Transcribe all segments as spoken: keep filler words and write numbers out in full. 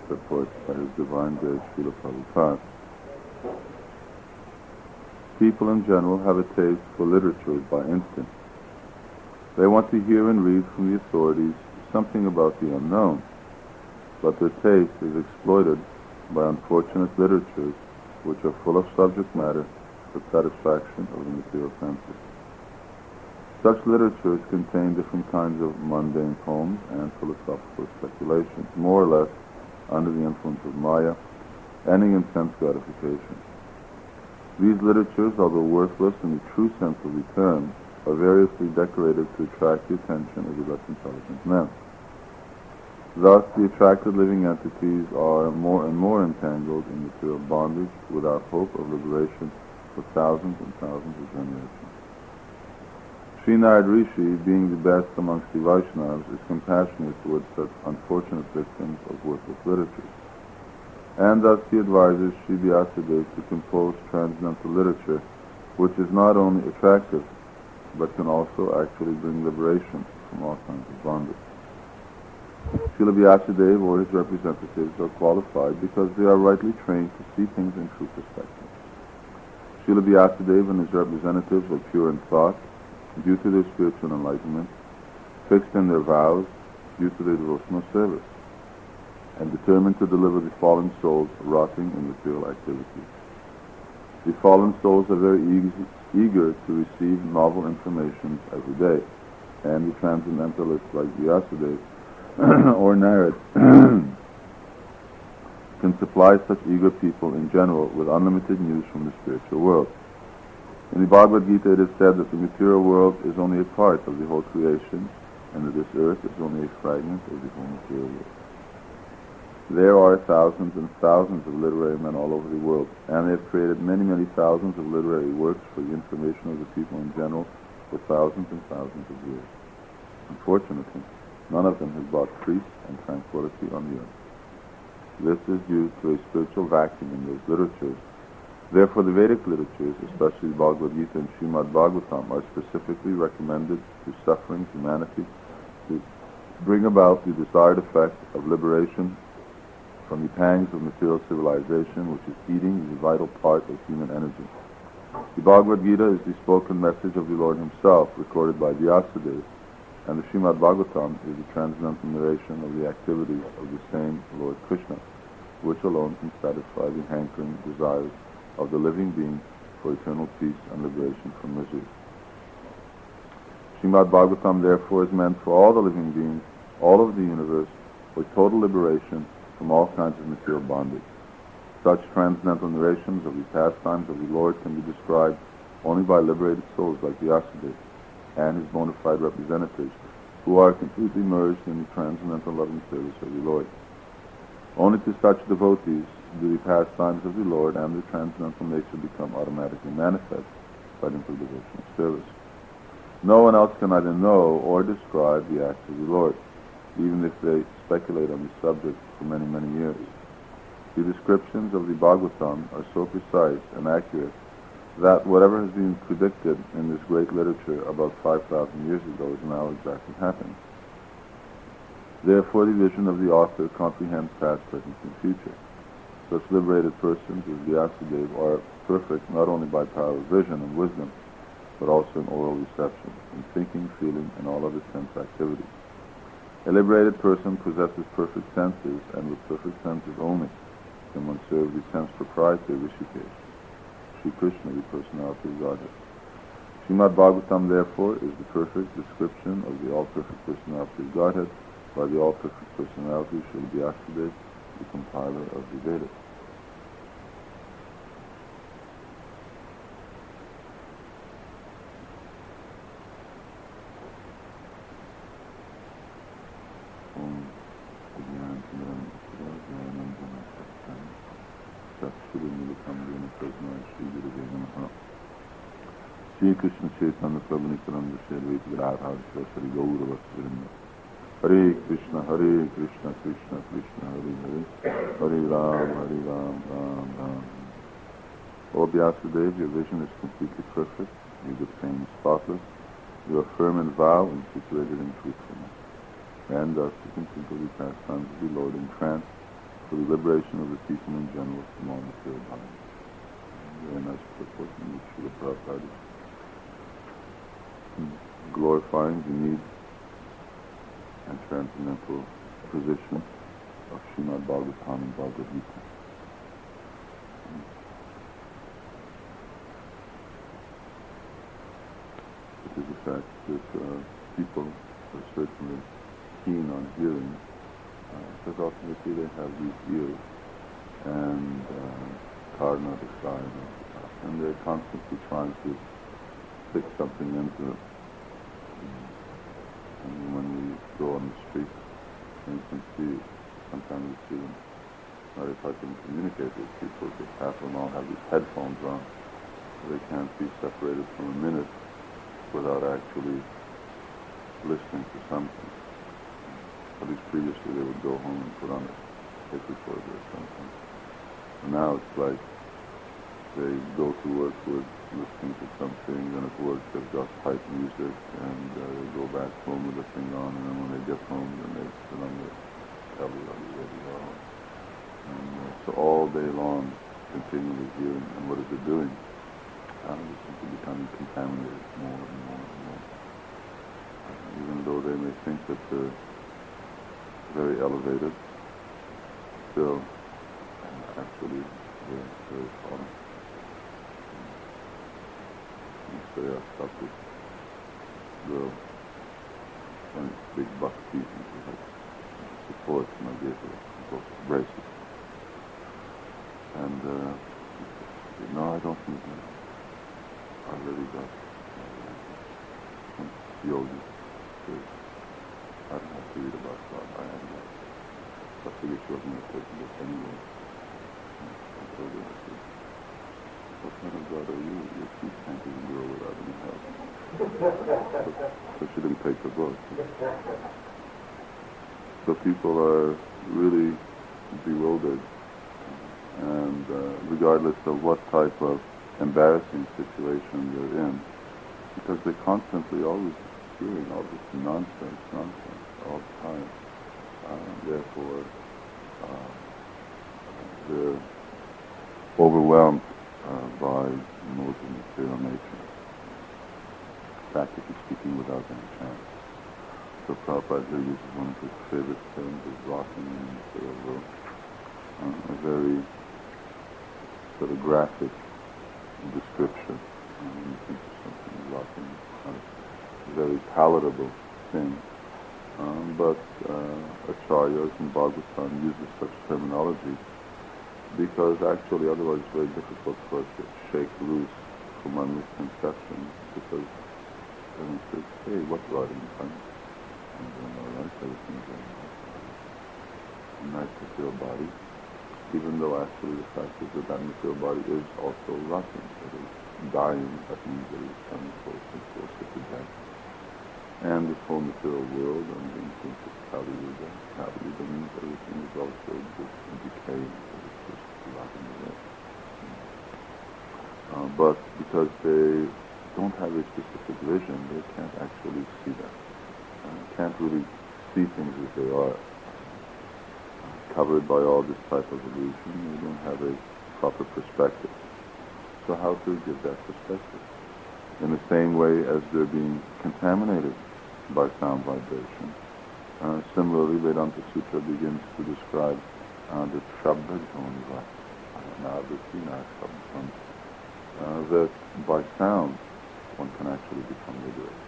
set forth by His Divine Grace, Srila Prabhupada. People in general have a taste for literature by instinct. They want to hear and read from the authorities something about the unknown, but their taste is exploited by unfortunate literatures which are full of subject matter for satisfaction of the material senses. Such literatures contain different kinds of mundane poems and philosophical speculations, more or less under the influence of Maya, ending in sense gratification. These literatures, although worthless in the true sense of the term, are variously decorated to attract the attention of the less intelligent men. Thus, the attracted living entities are more and more entangled in material bondage without hope of liberation for thousands and thousands of generations. Sri Narad Rishi, being the best amongst the Vaishnavas, is compassionate towards such unfortunate victims of worthless literature. And thus he advises Sri Vyasadeva to compose transcendental literature, which is not only attractive, but can also actually bring liberation from all kinds of bondage. Srila Vyasadeva or his representatives are qualified because they are rightly trained to see things in true perspective. Srila Vyasadeva and his representatives are pure in thought, due to their spiritual enlightenment, fixed in their vows, due to their devotional service, and determined to deliver the fallen souls rotting in material activities. The fallen souls are very easy, eager to receive novel information every day, and the transcendentalists like Vyasadeva or Narad can supply such eager people in general with unlimited news from the spiritual world. In the Bhagavad Gita it is said that the material world is only a part of the whole creation, and that this earth is only a fragment of the whole material world. There are thousands and thousands of literary men all over the world, and they have created many, many thousands of literary works for the information of the people in general for thousands and thousands of years. Unfortunately, none of them has brought peace and tranquility on the earth. This is due to a spiritual vacuum in those literatures. Therefore, the Vedic literatures, especially the Bhagavad Gita and Srimad Bhagavatam, are specifically recommended to suffering humanity to bring about the desired effect of liberation from the pangs of material civilization, which is eating the vital part of human energy. The Bhagavad Gita is the spoken message of the Lord Himself, recorded by Vyasadeva, and the Srimad Bhagavatam is the transcendental narration of the activities of the same Lord Krishna, which alone can satisfy the hankering desires of the living being for eternal peace and liberation from misery. Srimad Bhagavatam therefore is meant for all the living beings, all of the universe, for total liberation from all kinds of material bondage. Such transcendental narrations of the pastimes of the Lord can be described only by liberated souls like Vyasadeva and his bona fide representatives, who are completely merged in the transcendental loving service of the Lord. Only to such devotees do the pastimes of the Lord and the transcendental nature become automatically manifest by the devotional service. No one else can either know or describe the acts of the Lord, even if they speculate on the subject for many, many years. The descriptions of the Bhagavatam are so precise and accurate that whatever has been predicted in this great literature about five thousand years ago is now exactly happening. Therefore, the vision of the author comprehends past, present, and future. Such liberated persons as Vyasadeva are perfect not only by power of vision and wisdom, but also in oral reception, in thinking, feeling, and all other sense activities. A liberated person possesses perfect senses, and with perfect senses only can one serve the sense proprietor Rishikesh, Sri Krishna, the personality of Godhead. Srimad Bhagavatam, therefore, is the perfect description of the all-perfect personality of Godhead by the all-perfect personality Srila Vyasadeva, the compiler of the Vedas. Shri Krishna Chaitanya Prabhu Nityananda Shri Advaita Gadadhar Shri Gaura Vasudharinda. Hare Krishna, Hare Krishna, Krishna Krishna, Hare Hare, Hare Ram, Hare Ram, Ram Ram. O Vyasadeva, your vision is completely perfect, your good fame is spotless, you are firm in vow and situated in truthfulness. And thus you can think of the pastimes of the Lord in trance, for the liberation of the people in general from all material bodies. Very nice purport in which Srila Prabhupada is glorifying the needs and transcendental position of Srimad Bhagavatam and Bhagavad Gita. It is the fact that uh, people are certainly keen on hearing, uh, because ultimately they have these ears and uh, karna, the side, and they're constantly trying to stick something into it. And when we go on the street, and you can see, sometimes we see them, not if I can communicate with people, because half of them all have these headphones on, so they can't be separated from a minute without actually listening to something. At least previously they would go home and put on a tape recorder or something. And now it's like they go to work with listening to something, and at work they've got pipe music, and uh, they go back home with the thing on, and then when they get home, then they put on the telly or the radio. And uh, so all day long, continually hearing, and what is it doing? Uh, they seem to be becoming contaminated more and more and more. Uh, even though they may think that they're very elevated, still, uh, actually, they're very fallen. Say I stopped this girl, and big buck teeth, and she had support, and I gave her both braces. And uh, she said, no, I don't need that. I really got some yogi. I don't have to read about God. I have that. I figured she wasn't going to take this anyway. I told her, I said, what kind of God are you? Your feet can't even grow without any help. so, so she didn't take the book. So people are really bewildered, and uh, regardless of what type of embarrassing situation they're in, because they're constantly always hearing all this nonsense, nonsense, all the time. Uh, therefore, uh, they're overwhelmed Uh, by modes of material nature, practically speaking without any chance. So Prabhupada here uses one of his favorite terms, is rocking in the material world. Uh, a very sort of graphic description. Uh, when you think of something rocking, uh, a very palatable thing. Um, but uh, Acharyas and Bhagavatam uses such terminology because actually otherwise it's very difficult for us to shake loose from our misconceptions, because then it says, hey, what's riding in front? I'm doing all right, everything's going all right. A nice material body, even though actually the fact is that that material body is also rotting, it is dying, that means that it is coming closer and closer to death. And this whole material world, and the influence of Kali Yuga, Kali Yuga means everything is also just decaying. Uh, but because they don't have a specific vision, they can't actually see that. Uh, can't really see things as they are. Uh, covered by all this type of illusion, they don't have a proper perspective. So how to give that perspective? In the same way as they're being contaminated by sound vibration. Uh, similarly, Vedanta Sutra begins to describe uh, the Shabda Jhonva, uh, that by sound one can actually become liberated.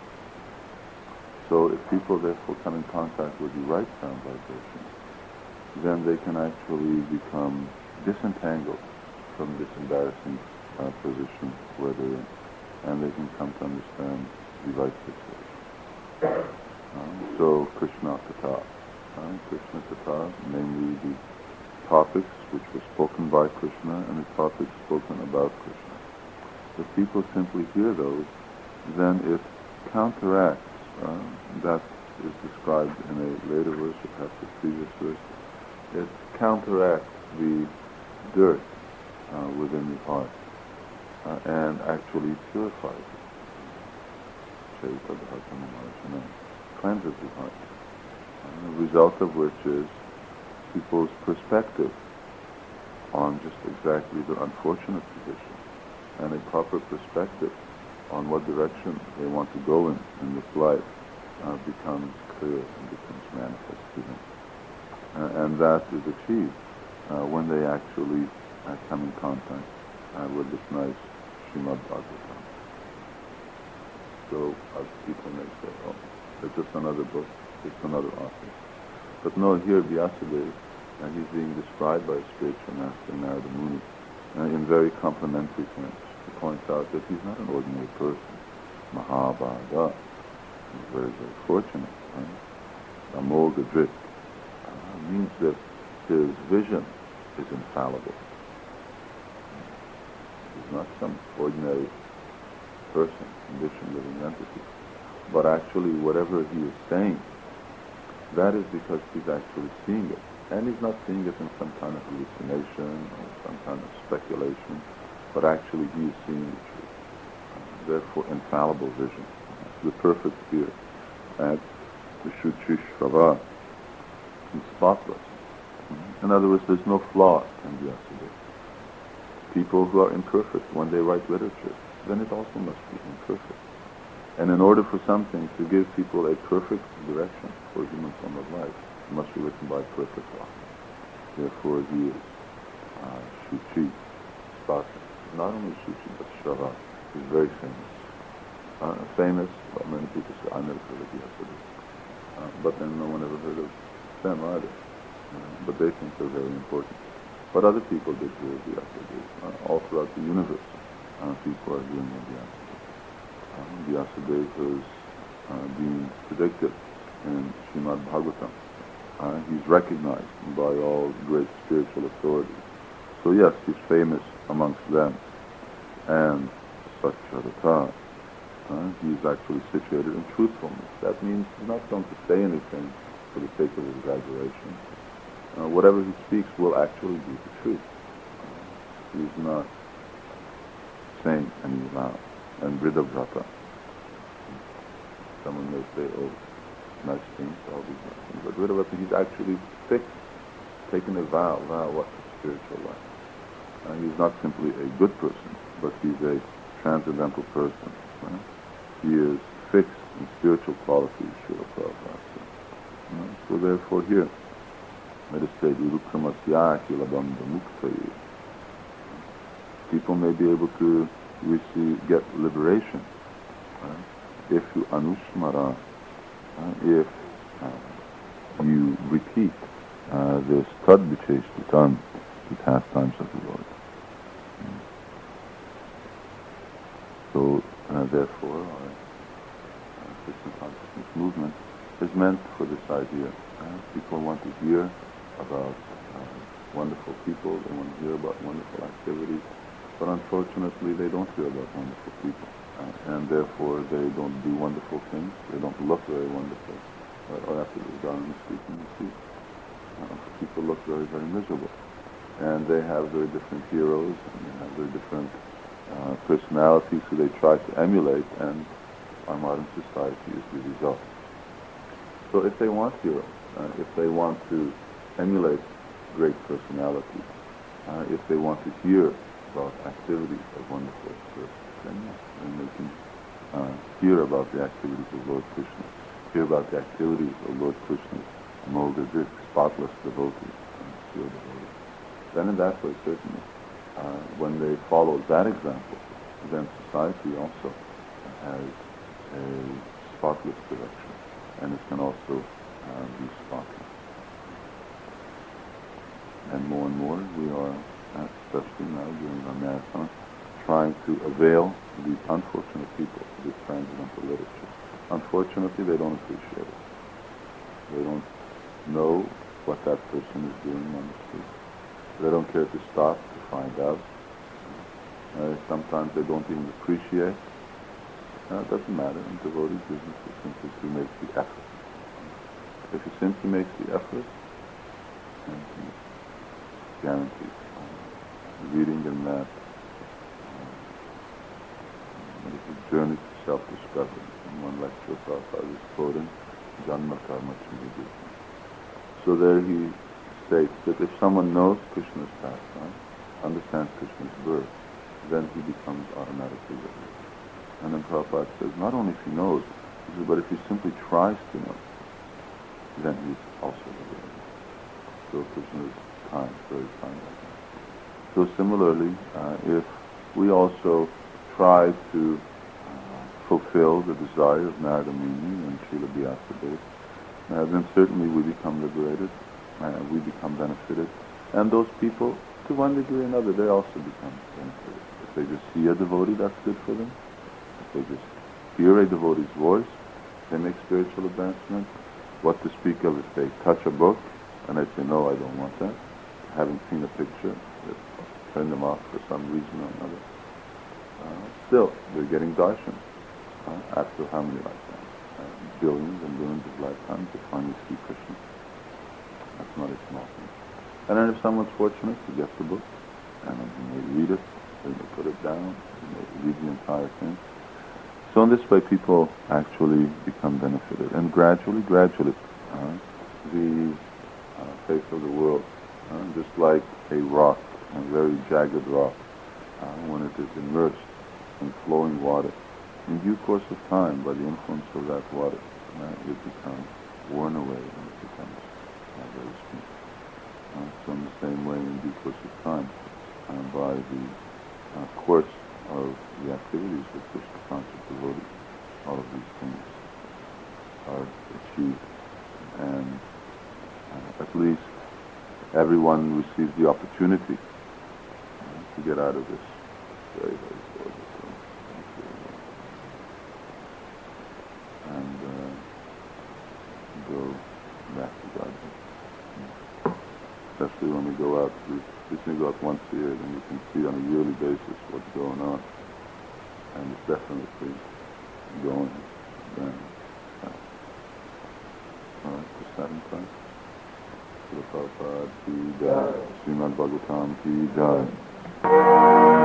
So if people therefore come in contact with the right sound vibration, then they can actually become disentangled from this embarrassing uh, position where they're in, and they can come to understand the right situation. Um, so Krishna Katha, uh, Krishna Katha, namely the topics which were spoken by Krishna and the topics spoken about Krishna. If people simply hear those, then it counteracts, uh, that is described in a later verse, or perhaps a previous verse, it counteracts the dirt uh, within the heart uh, and actually purifies it. Cleanses the heart. Uh, the result of which is people's perspective on just exactly their unfortunate position, and a proper perspective on what direction they want to go in in this life uh, becomes clear and becomes manifest to them. Uh, and that is achieved uh, when they actually uh, come in contact uh, with this nice Srimad Bhagavatam. So other people may say, oh, it's just another book, it's another author. But no, here Vyasadeva, and he's being described by a spiritual master, Narada Muni, uh, in very complimentary terms. He points out that he's not an ordinary person. Mahabhaga. He's very, very fortunate. Right? Amolga Drit uh, means that his vision is infallible. He's not some ordinary person, conditioned living entity. But actually, whatever he is saying, that is because he's actually seeing it. And he's not seeing it in some kind of hallucination or some kind of speculation, but actually he is seeing the truth. Uh, therefore, infallible vision, uh, the perfect ear, and the Shuchishvava, is spotless. Mm-hmm. In other words, there's no flaw in Vyasadeva. People who are imperfect, when they write literature, then it also must be imperfect. And in order for something to give people a perfect direction for human form of life, it must be written by perfect author. Therefore, he is uh, Shuchi, spotless. Not only Shuchi, but Shrava. He's very famous. Uh, famous, well, many people say, I never heard of Vyasadeva. Uh, but then no one ever heard of them either. Uh, but they think they're very important. But other people did hear of Vyasadeva. Uh, all throughout the universe, uh, people are hearing of Vyasadeva. Um, Vyasadeva is uh, being predicted in Srimad Bhagavatam. Uh, he's recognized by all great spiritual authorities. So yes, he's famous amongst them. And Satcharita, uh, he's actually situated in truthfulness. That means he's not going to say anything for the sake of exaggeration. Uh, whatever he speaks will actually be the truth. Uh, he's not saying any vow. And Vridavrata. Someone may say, oh, nice things, all these nice things. But Vridavrata, he's actually fixed, taken a vow, vow what the spiritual life. And he's not simply a good person, but he's a transcendental person. Right? He is fixed in spiritual qualities, Srila Prabhupada said. Right? So therefore here, let us say, Urukramasya Kilabandha Muktayi. People may be able to receive, get liberation right? if you anusmara, uh, if uh, you repeat uh, this tad vicheshtitam, the pastimes of the Lord. Mm. So, uh, therefore, our uh, Krishna consciousness movement is meant for this idea. Uh, people want to hear about uh, wonderful people, they want to hear about wonderful activities, but unfortunately they don't hear about wonderful people. Uh, and therefore they don't do wonderful things, they don't look very wonderful. Uh, or after the Dharma speaking, you see, uh, people look very, very miserable. And they have very different heroes, and they have very different uh, personalities who they try to emulate, and our modern society is the result. So if they want heroes, uh, if they want to emulate great personalities, uh, if they want to hear about activities of wonderful persons, then yes, then they can uh, hear about the activities of Lord Krishna, hear about the activities of Lord Krishna's Amolga, spotless devotees, and pure devotees. Then in that way, certainly, uh, when they follow that example, then society also has a spotless direction, and it can also uh, be spotless. And more and more, we are, uh, especially now during our marathon, trying to avail these unfortunate people of this transcendental literature. Unfortunately, they don't appreciate it. They don't know what that person is doing on the street. They don't care to stop to find out. Uh, sometimes they don't even appreciate. Uh, it doesn't matter. In devotee business, is simply to make the effort. If he simply makes the effort, then he's guaranteed. Uh, reading in that, uh, it's a journey to self-discovery. In one lecture, Prabhupada was quoting Janma Karma Chimidi. So there he states that if someone knows Krishna's pastime, understands Krishna's birth, then he becomes automatically liberated. And then Prabhupada says, not only if he knows, he says, but if he simply tries to know, then he's also liberated. So Krishna is kind, very kind like that. So similarly, uh, if we also try to uh, fulfill the desire of Narada Muni and Srila Vyasadeva, uh, then certainly we become liberated, uh, we become benefited. And those people, to one degree or another, they also become benefited. If they just see a devotee, that's good for them. If they just hear a devotee's voice, they make spiritual advancement. What to speak of if they touch a book and they say, no, I don't want that. Having seen a picture, that turn them off for some reason or another. Uh, still, they're getting darshan. Uh, after how many lifetimes? Uh, billions and billions of lifetimes to finally see Krishna. That's not a small thing. And then if someone's fortunate to get the book, and they may read it, they may put it down, they may read the entire thing. So in this way people actually become benefited. And gradually, gradually, uh, the uh, face of the world, uh, just like a rock, a very jagged rock, uh, when it is immersed in flowing water, in due course of time, by the influence of that water, uh, it becomes worn away and it becomes uh, very smooth. Uh, so in the same way, in due course of time, uh, by the uh, course of the activities with Krishna conscious devotees, all of these things are achieved, and uh, at least everyone receives the opportunity uh, to get out of this very, very gorgeous thing. And uh, go back to God. Especially when we go out, we usually go out once a year, then you can see on a yearly basis what's going on. And it's definitely going then. All right, Prasadam time. Srila Prabhupada ki jai. Srimad Bhagavatam ki jai.